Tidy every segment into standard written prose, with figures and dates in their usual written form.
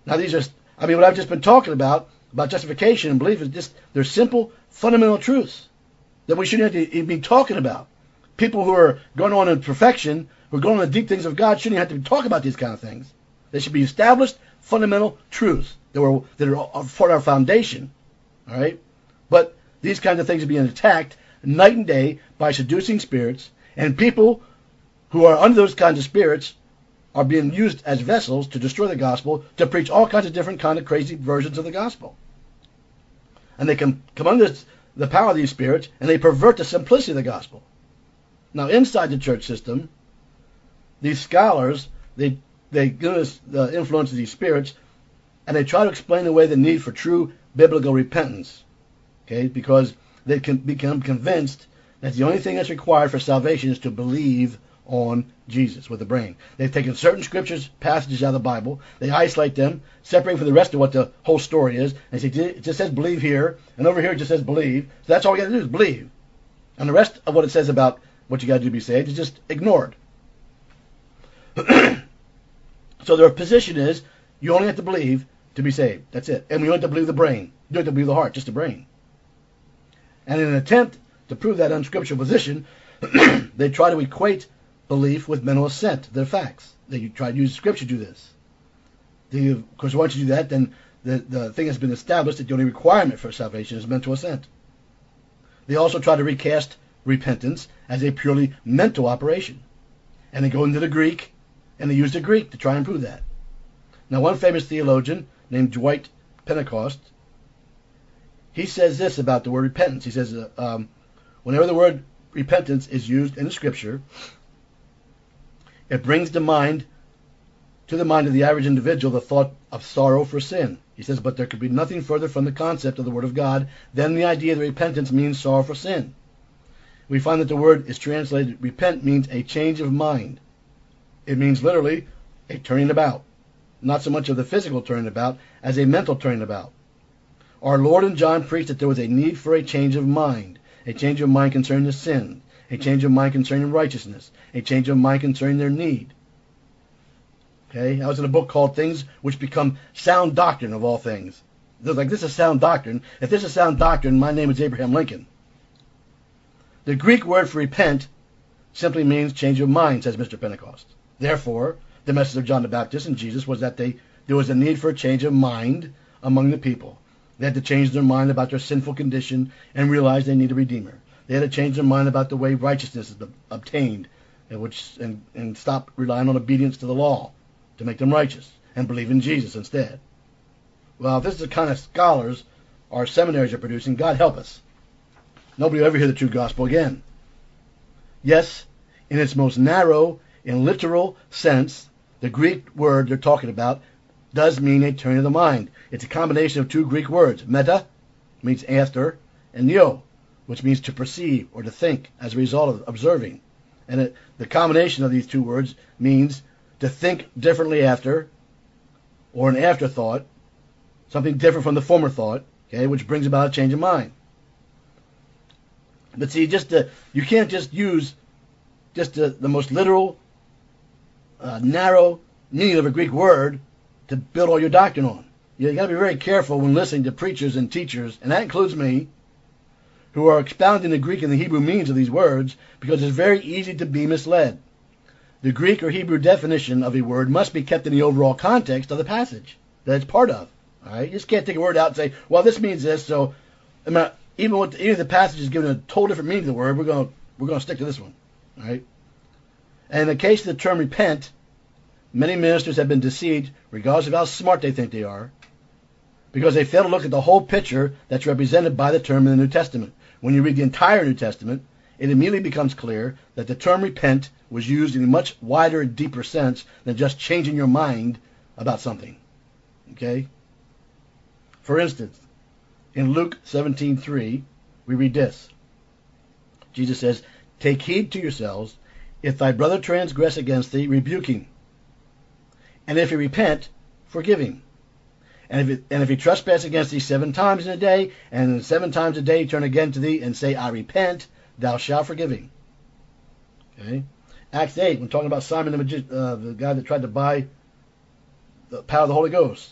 Now these are, what I've just been talking about justification and belief is just, they're simple, fundamental truths that we shouldn't have to be talking about. People who are going on in perfection, who are going on the deep things of God, shouldn't have to talk about these kind of things. They should be established, fundamental truths that are for our foundation. All right? But these kinds of things are being attacked night and day by seducing spirits, and people who are under those kinds of spirits are being used as vessels to destroy the gospel, to preach all kinds of different kind of crazy versions of the gospel. And they can come under the power of these spirits, and they pervert the simplicity of the gospel. Now, inside the church system, these scholars, they give us the influence of these spirits, and they try to explain away the need for true biblical repentance. Okay, because they can become convinced that the only thing that's required for salvation is to believe on Jesus with the brain. They've taken certain scriptures, passages out of the Bible, they isolate them, separating from the rest of what the whole story is, and say it just says believe here, and over here it just says believe. So that's all we got to do is believe. And the rest of what it says about what you got to do to be saved is just ignored. So their position is you only have to believe to be saved. That's it. And we don't have to believe the brain. You don't have to believe the heart, just the brain. And in an attempt to prove that unscriptural position, they try to equate belief with mental assent to their facts. They try to use scripture to do this. Of course, once you do that, then the thing has been established that the only requirement for salvation is mental assent. They also try to recast repentance as a purely mental operation. And they go into the Greek, and they use the Greek to try and prove that. Now, one famous theologian named Dwight Pentecost, he says this about the word repentance. He says, whenever the word repentance is used in the Scripture, it brings to the mind of the average individual the thought of sorrow for sin. He says, but there could be nothing further from the concept of the Word of God than the idea that repentance means sorrow for sin. We find that the word is translated, repent means a change of mind. It means literally a turning about. Not so much of the physical turning about as a mental turning about. Our Lord and John preached that there was a need for a change of mind concerning the sin, a change of mind concerning righteousness, a change of mind concerning their need. Okay, I was in a book called Things Which Become Sound Doctrine of all things. They're like, this is sound doctrine. If this is sound doctrine, my name is Abraham Lincoln. The Greek word for repent simply means change of mind, says Mr. Pentecost. Therefore, the message of John the Baptist and Jesus was that there was a need for a change of mind among the people. They had to change their mind about their sinful condition and realize they need a Redeemer. They had to change their mind about the way righteousness is obtained and stop relying on obedience to the law to make them righteous and believe in Jesus instead. Well, if this is the kind of scholars our seminaries are producing, God help us. Nobody will ever hear the true gospel again. Yes, in its most narrow and literal sense, the Greek word they're talking about does mean a turn of the mind. It's a combination of two Greek words. Meta means after, and neo, which means to perceive or to think as a result of observing. And the combination of these two words means to think differently after, or an afterthought, something different from the former thought, okay, which brings about a change of mind. But see, you can't just use the most literal, narrow meaning of a Greek word to build all your doctrine on. You got to be very careful when listening to preachers and teachers, and that includes me, who are expounding the Greek and the Hebrew meanings of these words, because it's very easy to be misled. The Greek or Hebrew definition of a word must be kept in the overall context of the passage that it's part of. All right, you just can't take a word out and say, "Well, this means this." So, even if the passage is given a total different meaning to the word, we're going to stick to this one. All right. And in the case of the term repent, many ministers have been deceived, regardless of how smart they think they are, because they fail to look at the whole picture that's represented by the term in the New Testament. When you read the entire New Testament, it immediately becomes clear that the term repent was used in a much wider and deeper sense than just changing your mind about something. Okay? For instance, in Luke 17:3, we read this. Jesus says, "Take heed to yourselves. If thy brother transgress against thee, rebuke him. And if he repent, forgive him. And if he trespass against thee 7 times in a day, and 7 times a day turn again to thee and say, I repent, thou shalt forgive him." Okay? Acts 8, when talking about Simon the guy that tried to buy the power of the Holy Ghost.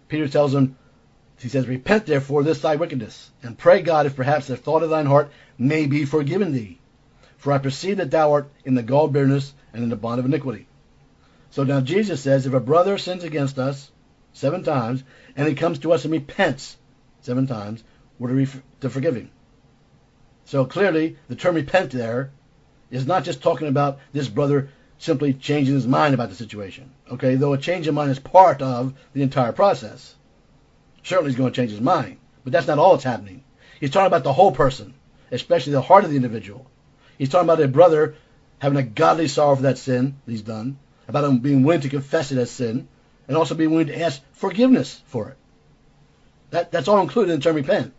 Peter tells him, he says, repent therefore of this thy wickedness, and pray God if perhaps the thought of thine heart may be forgiven thee. For I perceive that thou art in the gall of bitterness and in the bond of iniquity. So now Jesus says, if a brother sins against us 7 times, and he comes to us and repents 7 times, we're to forgive him. So clearly, the term repent there is not just talking about this brother simply changing his mind about the situation. Okay, though a change of mind is part of the entire process. Certainly he's going to change his mind, but that's not all that's happening. He's talking about the whole person, especially the heart of the individual. He's talking about a brother having a godly sorrow for that sin that he's done, about him being willing to confess it as sin, and also being willing to ask forgiveness for it. That's all included in the term repent.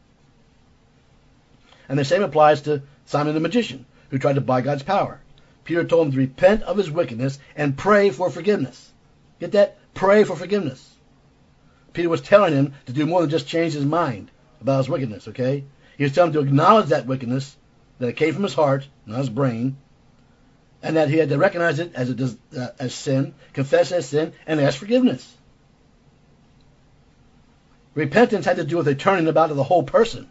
And the same applies to Simon the magician, who tried to buy God's power. Peter told him to repent of his wickedness and pray for forgiveness. Get that? Pray for forgiveness. Peter was telling him to do more than just change his mind about his wickedness, okay? He was telling him to acknowledge that wickedness, that it came from his heart, not his brain, and that he had to recognize it as sin, confess as sin, and ask forgiveness. Repentance had to do with a turning about of the whole person.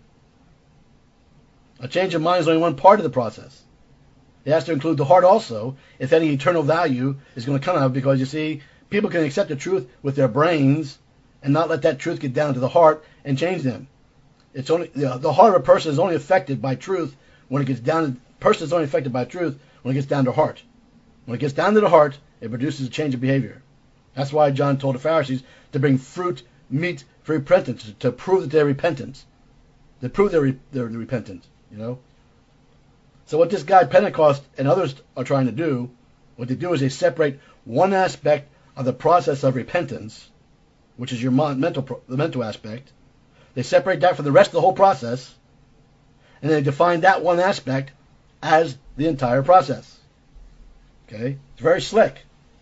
A change of mind is only one part of the process. It has to include the heart also, if any eternal value is going to come out of it, because you see, people can accept the truth with their brains and not let that truth get down to the heart and change them. It's only the heart of a person is only affected by truth when it gets down. Person is only affected by truth when it gets down to heart. When it gets down to the heart, it produces a change of behavior. That's why John told the Pharisees to bring fruit, meat for repentance, to prove that they're repentant, to prove they're repentant. You know. So what this guy Pentecost and others are trying to do, what they do is they separate one aspect of the process of repentance, which is your the mental aspect. They separate that from the rest of the whole process, and they define that one aspect as the entire process. Okay? It's very slick.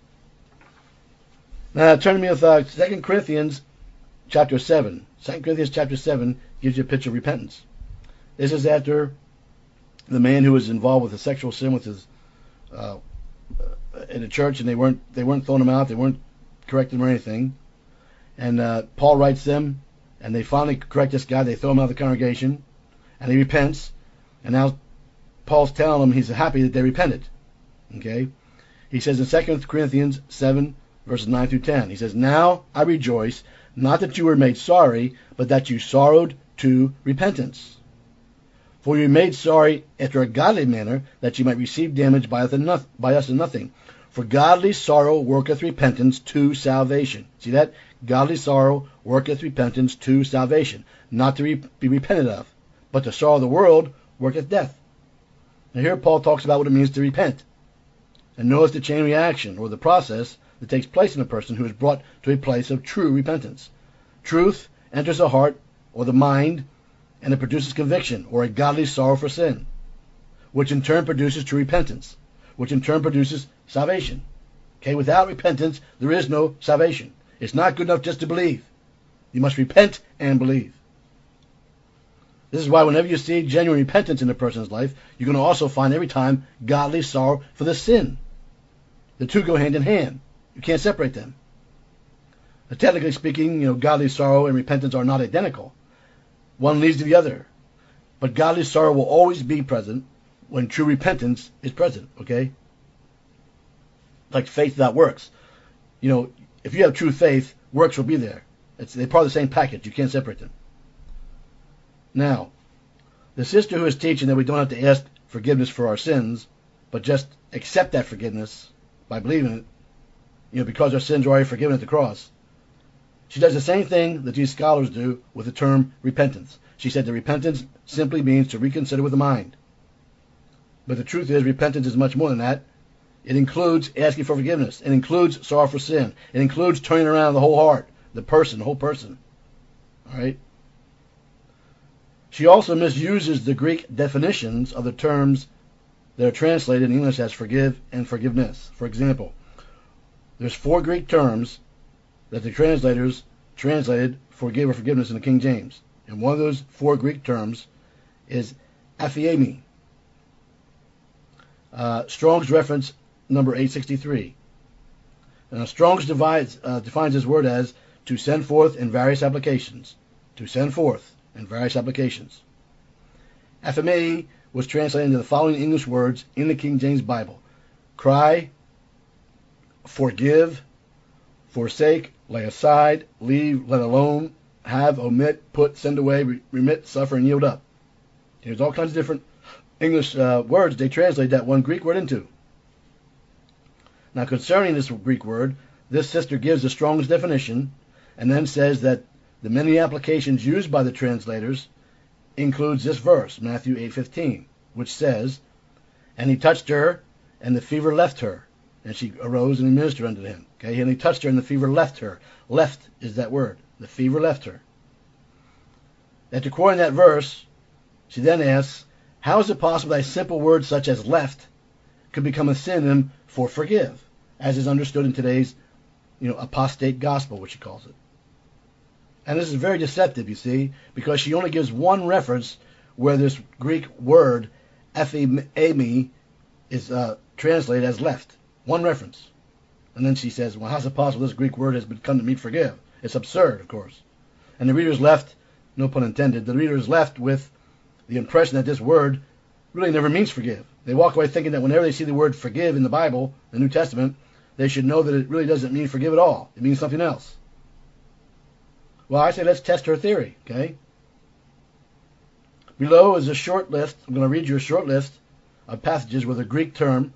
Now turn to me with 2 Corinthians chapter 7. 2 Corinthians chapter 7 gives you a picture of repentance. This is after the man who was involved with a sexual sin with his in the church, and they weren't throwing him out, they weren't correcting him or anything. And Paul writes them, and they finally correct this guy. They throw him out of the congregation, and he repents. And now Paul's telling them he's happy that they repented. Okay, he says in 2 Corinthians 7 verses 9 through 10, he says, "Now I rejoice, not that you were made sorry, but that you sorrowed to repentance. For you were made sorry after a godly manner, that you might receive damage by us in nothing. For godly sorrow worketh repentance to salvation." See that? Godly sorrow worketh repentance to salvation, not to be repented of. But the sorrow of the world worketh death. Now here Paul talks about what it means to repent. And notice the chain reaction, or the process, that takes place in a person who is brought to a place of true repentance. Truth enters the heart, or the mind, and it produces conviction, or a godly sorrow for sin, which in turn produces true repentance, which in turn produces salvation. Okay, without repentance, there is no salvation. It's not good enough just to believe. You must repent and believe. This is why whenever you see genuine repentance in a person's life, you're going to also find every time godly sorrow for the sin. The two go hand in hand. You can't separate them. But technically speaking, godly sorrow and repentance are not identical. One leads to the other. But godly sorrow will always be present when true repentance is present, okay? Like faith without works. If you have true faith, works will be there. They're part of the same package. You can't separate them. Now, the sister who is teaching that we don't have to ask forgiveness for our sins, but just accept that forgiveness by believing it, because our sins are already forgiven at the cross, she does the same thing that these scholars do with the term repentance. She said that repentance simply means to reconsider with the mind. But the truth is, repentance is much more than that. It includes asking for forgiveness. It includes sorrow for sin. It includes turning around the whole heart, the whole person. All right? She also misuses the Greek definitions of the terms that are translated in English as forgive and forgiveness. For example, there's 4 Greek terms that the translators translated forgive or forgiveness in the King James. And one of those 4 Greek terms is aphiemi. Strong's reference number 863. Strong's defines this word as to send forth in various applications. To send forth in various applications. FMA was translated into the following English words in the King James Bible. Cry, forgive, forsake, lay aside, leave, let alone, have, omit, put, send away, remit, suffer, and yield up. There's all kinds of different English words they translate that one Greek word into. Now concerning this Greek word, this sister gives the strongest definition and then says that the many applications used by the translators includes this verse, Matthew 8:15, which says, and he touched her, and the fever left her, and she arose and he ministered unto him. Okay, and he touched her, and the fever left her. Left is that word. The fever left her. After quoting that verse, she then asks, how is it possible that a simple word such as left could become a synonym for forgive, as is understood in today's, apostate gospel, which she calls it? And this is very deceptive, you see, because she only gives one reference where this Greek word, ephemi, is translated as left. One reference. And then she says, well, how's it possible this Greek word has become to mean forgive? It's absurd, of course. And the reader is left, no pun intended, the reader is left with the impression that this word really never means forgive. They walk away thinking that whenever they see the word forgive in the Bible, the New Testament, they should know that it really doesn't mean forgive at all. It means something else. Well, I say let's test her theory, okay? Below is a short list. I'm going to read you a short list of passages where the Greek term,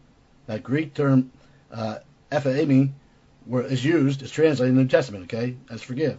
ephemi, is used, is translated in the New Testament, okay, as forgive.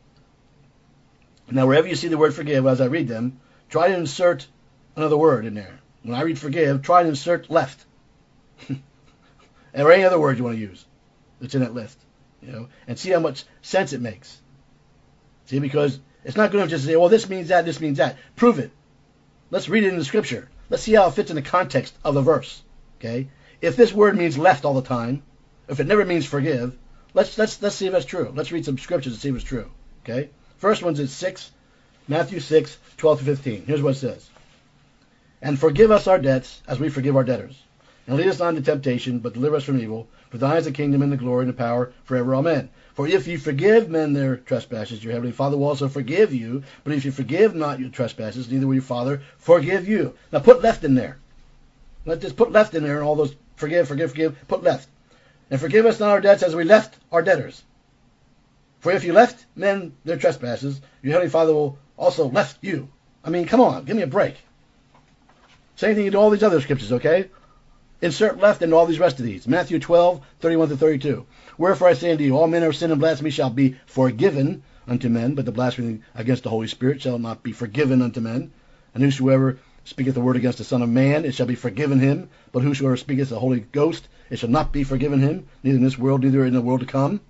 Now, wherever you see the word forgive, as I read them, try to insert another word in there. When I read forgive, try to insert left. Or any other word you want to use that's in that list, and see how much sense it makes. See, because it's not going to just say, well, this means that, this means that. Prove it. Let's read it in the scripture. Let's see how it fits in the context of the verse. Okay? If this word means left all the time, if it never means forgive, let's see if that's true. Let's read some scriptures and see if it's true. Okay? First one's in Matthew 6, 12 to 15. Here's what it says. And forgive us our debts as we forgive our debtors. And lead us not into temptation, but deliver us from evil. For thine is the kingdom and the glory and the power forever. Amen. For if you forgive men their trespasses, your heavenly Father will also forgive you. But if you forgive not your trespasses, neither will your Father forgive you. Now put left in there. Let's just put left in there and all those forgive, put left. And forgive us not our debts as we left our debtors. For if you left men their trespasses, your heavenly Father will also left you. I mean, come on, give me a break. Same thing in all these other scriptures, okay? Insert left into all these rest of these. Matthew 12, 31 to 32. Wherefore I say unto you, all manner of sin and blasphemy shall be forgiven unto men, but the blasphemy against the Holy Spirit shall not be forgiven unto men. And whosoever speaketh the word against the Son of Man, it shall be forgiven him. But whosoever speaketh the Holy Ghost, it shall not be forgiven him, neither in this world, neither in the world to come.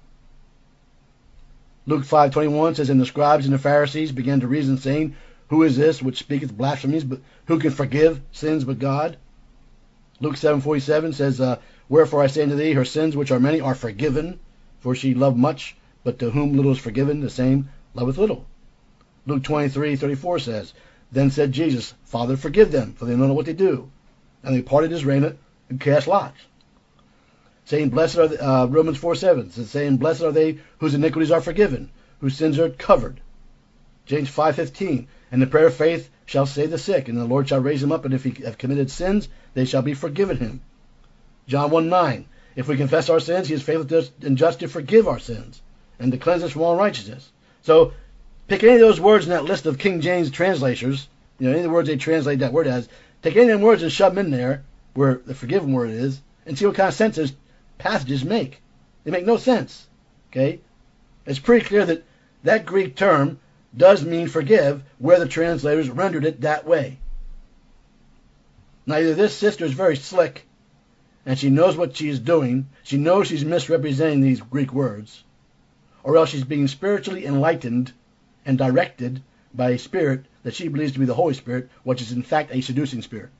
Luke 5:21 says, and the scribes and the Pharisees began to reason, saying, who is this which speaketh blasphemies, but who can forgive sins but God? Luke 7:47 says, wherefore I say unto thee, her sins which are many are forgiven, for she loved much, but to whom little is forgiven, the same loveth little. Luke 23:34 says, then said Jesus, Father, forgive them, for they know not what they do. And they parted his raiment and cast lots. Saying, blessed are the, Romans 4:7 says, saying, blessed are they whose iniquities are forgiven, whose sins are covered. James 5:15, and the prayer of faith shall save the sick, and the Lord shall raise him up, and if he have committed sins, they shall be forgiven him. John 1:9, if we confess our sins, he is faithful and just to forgive our sins, and to cleanse us from all unrighteousness. So, pick any of those words in that list of King James translators, any of the words they translate that word as, take any of them words and shove them in there, where the forgiven word is, and see what kind of sense those passages make. They make no sense. Okay? It's pretty clear that that Greek term does mean forgive, where the translators rendered it that way. Now, either this sister is very slick, and she knows what she is doing, she knows she's misrepresenting these Greek words, or else she's being spiritually enlightened and directed by a spirit that she believes to be the Holy Spirit, which is in fact a seducing spirit.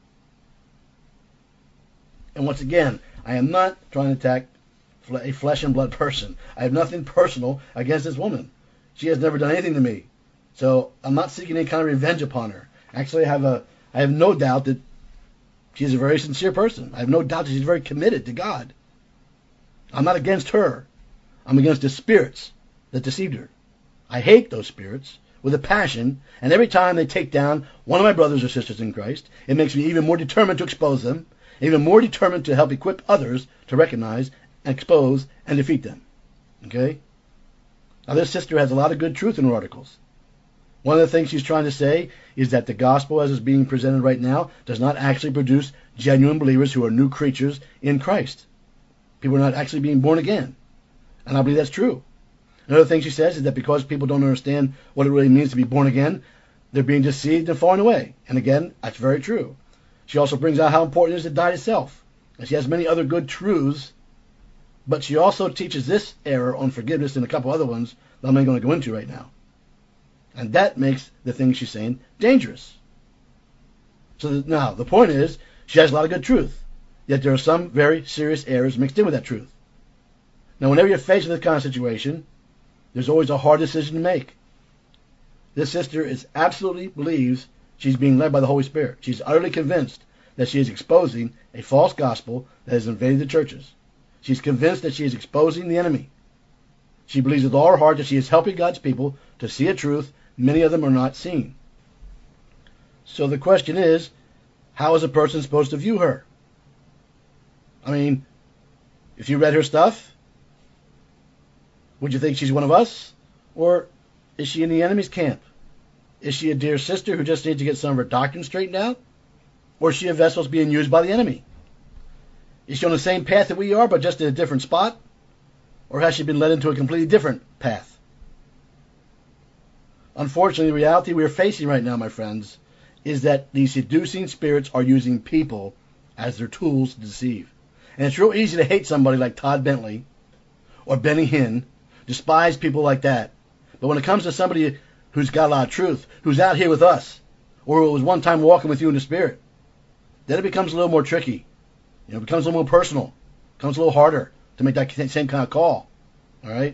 And once again, I am not trying to attack a flesh and blood person. I have nothing personal against this woman. She has never done anything to me. So I'm not seeking any kind of revenge upon her. Actually, I have no doubt that she's a very sincere person. I have no doubt that she's very committed to God. I'm not against her. I'm against the spirits that deceived her. I hate those spirits with a passion, and every time they take down one of my brothers or sisters in Christ, it makes me even more determined to expose them, even more determined to help equip others to recognize, expose, and defeat them. Okay? Now, this sister has a lot of good truth in her articles. One of the things she's trying to say is that the gospel as it's being presented right now does not actually produce genuine believers who are new creatures in Christ. People are not actually being born again. And I believe that's true. Another thing she says is that because people don't understand what it really means to be born again, they're being deceived and falling away. And again, that's very true. She also brings out how important it is to die to self. And she has many other good truths, but she also teaches this error on forgiveness and a couple other ones that I'm not going to go into right now. And that makes the things she's saying dangerous. So now, the point is, she has a lot of good truth, yet there are some very serious errors mixed in with that truth. Now, whenever you're faced with this kind of situation, there's always a hard decision to make. This sister absolutely believes she's being led by the Holy Spirit. She's utterly convinced that she is exposing a false gospel that has invaded the churches. She's convinced that she is exposing the enemy. She believes with all her heart that she is helping God's people to see a truth many of them are not seeing. So the question is, how is a person supposed to view her? I mean, if you read her stuff, would you think she's one of us? Or is she in the enemy's camp? Is she a dear sister who just needs to get some of her doctrine straightened out? Or is she a vessel that's being used by the enemy? Is she on the same path that we are, but just in a different spot? Or has she been led into a completely different path? Unfortunately, the reality we are facing right now, my friends, is that these seducing spirits are using people as their tools to deceive. And it's real easy to hate somebody like Todd Bentley or Benny Hinn, despise people like that. But when it comes to somebody who's got a lot of truth, who's out here with us, or who was one time walking with you in the Spirit, then it becomes a little more tricky. It becomes a little more personal. It becomes a little harder to make that same kind of call. All right?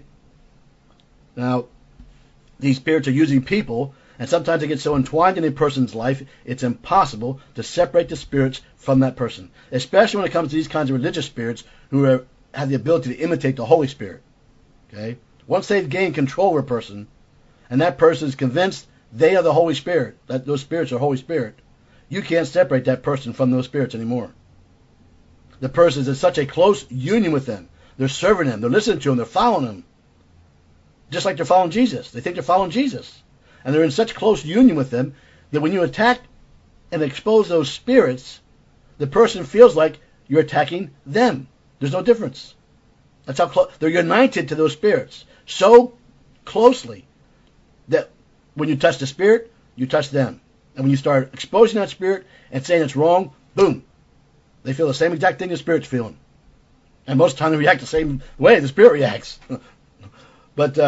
Now, these spirits are using people, and sometimes they get so entwined in a person's life, it's impossible to separate the spirits from that person, especially when it comes to these kinds of religious spirits who have the ability to imitate the Holy Spirit. Okay? Once they've gained control over a person, and that person is convinced they are the Holy Spirit, that those spirits are Holy Spirit, you can't separate that person from those spirits anymore. The person is in such a close union with them. They're serving them. They're listening to them. They're following them. Just like they're following Jesus. They think they're following Jesus. And they're in such close union with them that when you attack and expose those spirits, the person feels like you're attacking them. There's no difference. That's how close they're united to those spirits so closely that when you touch the spirit, you touch them. And when you start exposing that spirit and saying it's wrong, boom, they feel the same exact thing the spirit's feeling. And most of the time they react the same way the spirit reacts. But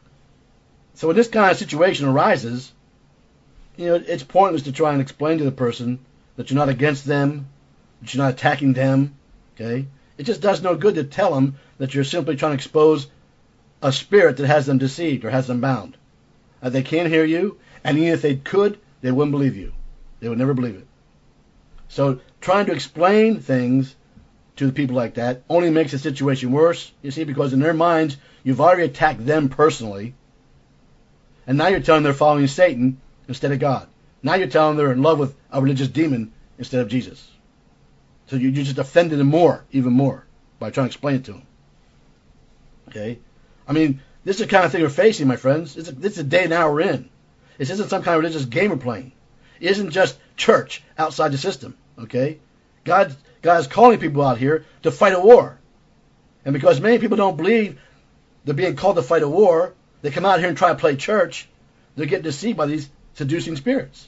so when this kind of situation arises, it's pointless to try and explain to the person that you're not against them, that you're not attacking them. Okay, it just does no good to tell them that you're simply trying to expose a spirit that has them deceived or has them bound. They can't hear you, and even if they could, they wouldn't believe you. They would never believe it. So trying to explain things to the people like that only makes the situation worse, you see, because in their minds, you've already attacked them personally, and now you're telling them they're following Satan instead of God. Now you're telling them they're in love with a religious demon instead of Jesus. So you just offended them more, even more, by trying to explain it to them. Okay? I mean, this is the kind of thing we're facing, my friends. This is the day and hour we're in. This isn't some kind of religious game we're playing. It isn't just church outside the system. Okay? God is calling people out here to fight a war. And because many people don't believe they're being called to fight a war, they come out here and try to play church. They're getting deceived by these seducing spirits.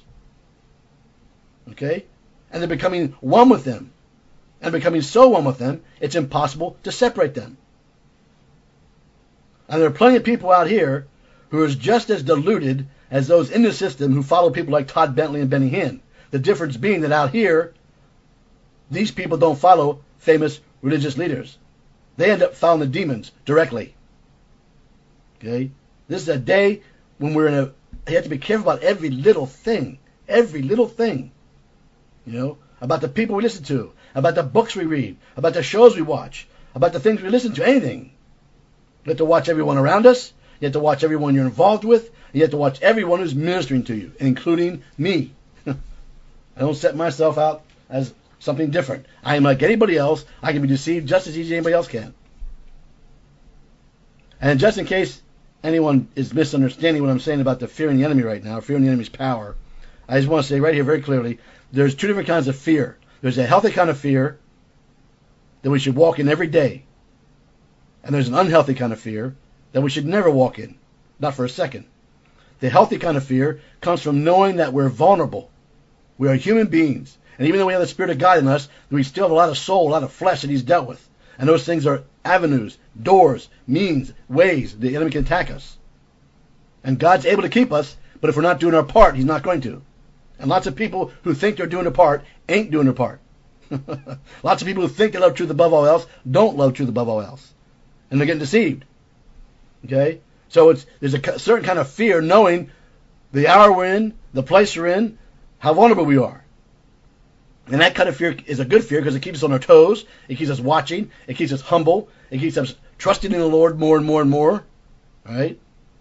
Okay? And they're becoming one with them. And becoming so one with them, it's impossible to separate them. And there are plenty of people out here who are just as deluded as those in the system who follow people like Todd Bentley and Benny Hinn. The difference being that out here, these people don't follow famous religious leaders. They end up following the demons directly. Okay? This is a day when you have to be careful about every little thing. Every little thing. About the people we listen to, about the books we read, about the shows we watch, about the things we listen to, anything. You have to watch everyone around us. You have to watch everyone you're involved with. And you have to watch everyone who's ministering to you, including me. I don't set myself out as something different. I am like anybody else. I can be deceived just as easy as anybody else can. And just in case anyone is misunderstanding what I'm saying about the fearing the enemy right now, fearing the enemy's power, I just want to say right here very clearly, there's two different kinds of fear. There's a healthy kind of fear that we should walk in every day. And there's an unhealthy kind of fear that we should never walk in, not for a second. The healthy kind of fear comes from knowing that we're vulnerable. We are human beings. And even though we have the Spirit of God in us, we still have a lot of soul, a lot of flesh that He's dealt with. And those things are avenues, doors, means, ways the enemy can attack us. And God's able to keep us, but if we're not doing our part, He's not going to. And lots of people who think they're doing their part ain't doing their part. Lots of people who think they love truth above all else don't love truth above all else. And they're getting deceived. Okay? So there's a certain kind of fear knowing the hour we're in, the place we're in, how vulnerable we are. And that kind of fear is a good fear because it keeps us on our toes. It keeps us watching. It keeps us humble. It keeps us trusting in the Lord more and more and more. All right?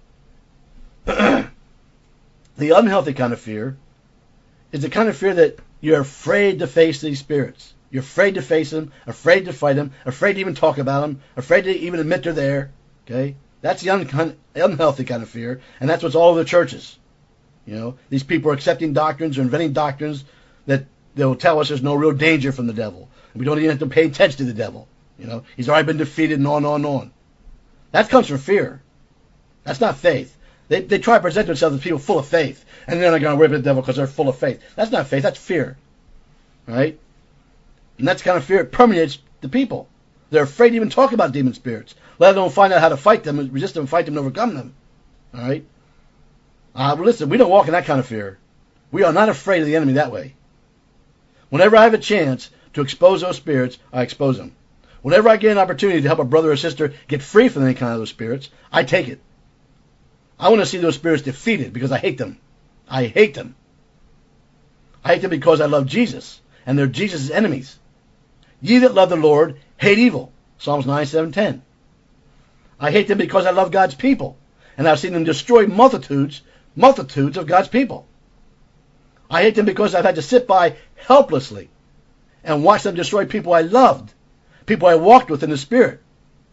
The unhealthy kind of fear is the kind of fear that you're afraid to face these spirits. You're afraid to face them, afraid to fight them, afraid to even talk about them, afraid to even admit they're there. Okay? That's the unhealthy kind of fear, and that's what's all over the churches. You know, these people are accepting doctrines or inventing doctrines that they'll tell us there's no real danger from the devil. We don't even have to pay attention to the devil. You know, he's already been defeated and on and on. That comes from fear. That's not faith. They try to present themselves as people full of faith, and then they're going to worship the devil because they're full of faith. That's not faith. That's fear. Right? And that's the kind of fear that permeates the people. They're afraid to even talk about demon spirits, let alone find out how to fight them, resist them, fight them, and overcome them. All right? Well, listen, we don't walk in that kind of fear. We are not afraid of the enemy that way. Whenever I have a chance to expose those spirits, I expose them. Whenever I get an opportunity to help a brother or sister get free from any kind of those spirits, I take it. I want to see those spirits defeated because I hate them. I hate them. I hate them because I love Jesus, and they're Jesus' enemies. Ye that love the Lord hate evil. Psalms 9:7-10. I hate them because I love God's people, and I've seen them destroy multitudes of God's people. I hate them because I've had to sit by helplessly and watch them destroy people I loved, people I walked with in the Spirit.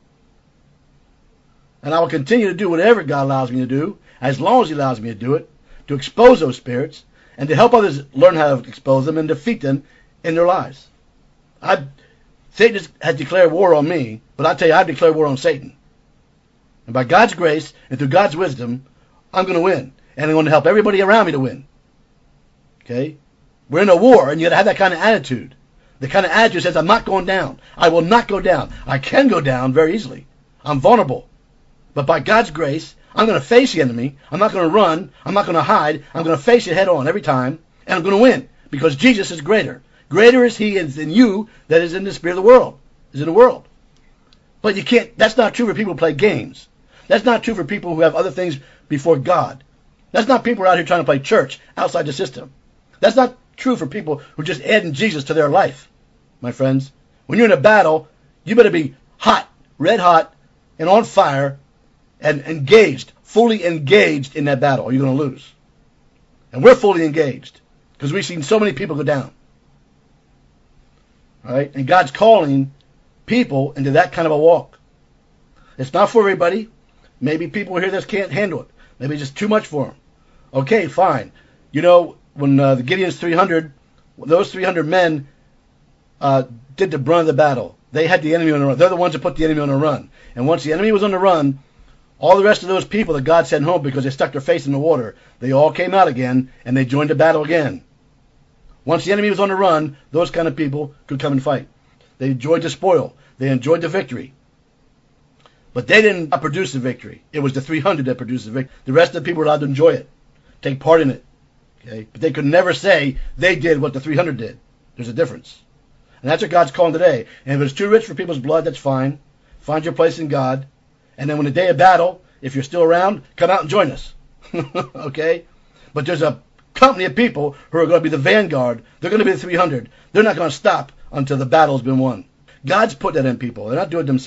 And I will continue to do whatever God allows me to do, as long as He allows me to do it, to expose those spirits, and to help others learn how to expose them and defeat them in their lives. Satan has declared war on me, but I tell you, I've declared war on Satan. And by God's grace and through God's wisdom, I'm going to win. And I'm going to help everybody around me to win. Okay? We're in a war, and you got to have that kind of attitude. The kind of attitude says, I'm not going down. I will not go down. I can go down very easily. I'm vulnerable. But by God's grace, I'm going to face the enemy. I'm not going to run. I'm not going to hide. I'm going to face it head on every time, and I'm going to win because Jesus is greater. Greater is He is in you that is in the spirit of the world. Is in the world. But you can't. That's not true for people who play games. That's not true for people who have other things before God. That's not people who are out here trying to play church outside the system. That's not true for people who are just adding Jesus to their life, my friends. When you're in a battle, you better be hot, red hot, and on fire, and engaged, fully engaged in that battle, or you're going to lose. And we're fully engaged because we've seen so many people go down. All right? And God's calling people into that kind of a walk. It's not for everybody. Maybe people who hear this can't handle it. Maybe it's just too much for them. Okay, fine. You know, when the Gideon's 300, those 300 men did the brunt of the battle. They had the enemy on the run. They're the ones that put the enemy on the run. And once the enemy was on the run, all the rest of those people that God sent home because they stuck their face in the water, they all came out again, and they joined the battle again. Once the enemy was on the run, those kind of people could come and fight. They enjoyed the spoil. They enjoyed the victory. But they didn't produce the victory. It was the 300 that produced the victory. The rest of the people were allowed to enjoy it, take part in it. Okay? But they could never say they did what the 300 did. There's a difference. And that's what God's calling today. And if it's too rich for people's blood, that's fine. Find your place in God. And then when the day of battle, if you're still around, come out and join us. Okay? But there's a company of people who are going to be the vanguard. They're going to be the 300. They're not going to stop until the battle's been won. God's put that in people. They're not doing it themselves.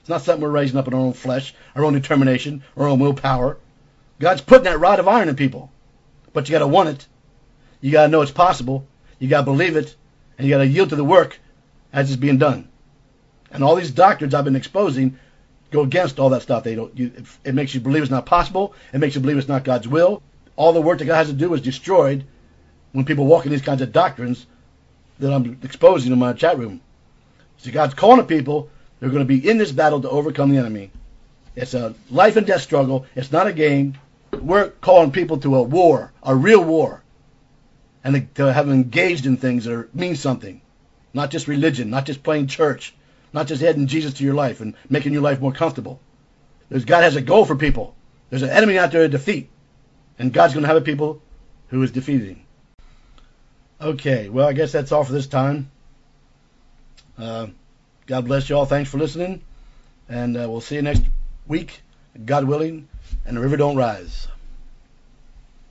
It's not something we're raising up in our own flesh, our own determination, our own willpower. God's putting that rod of iron in people. But you got to want it. You got to know it's possible. You got to believe it. And you got to yield to the work as it's being done. And all these doctrines I've been exposing go against all that stuff. It makes you believe it's not possible. It makes you believe it's not God's will. All the work that God has to do is destroyed when people walk in these kinds of doctrines that I'm exposing in my chat room. See, God's calling to people who are going to be in this battle to overcome the enemy. It's a life and death struggle. It's not a game. We're calling people to a war, a real war, and to have engaged in things that mean something. Not just religion, not just playing church, not just adding Jesus to your life and making your life more comfortable. God has a goal for people. There's an enemy out there to defeat, and God's going to have a people who is defeating. Okay, well, I guess that's all for this time. God bless you all. Thanks for listening, and we'll see you next week, God willing, and the river don't rise.